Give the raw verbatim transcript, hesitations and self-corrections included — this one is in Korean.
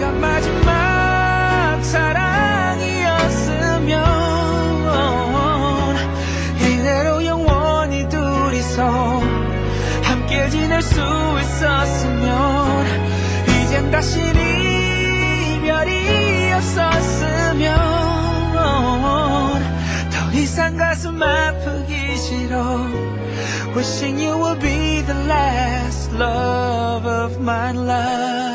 마지막 사랑이었으면 이대로 영원히 둘이서 함께 지낼 수 있었으면 이젠 다신 이별이 없었으면 더 이상 가슴 아프기 싫어 Wishing you would be the last love of my life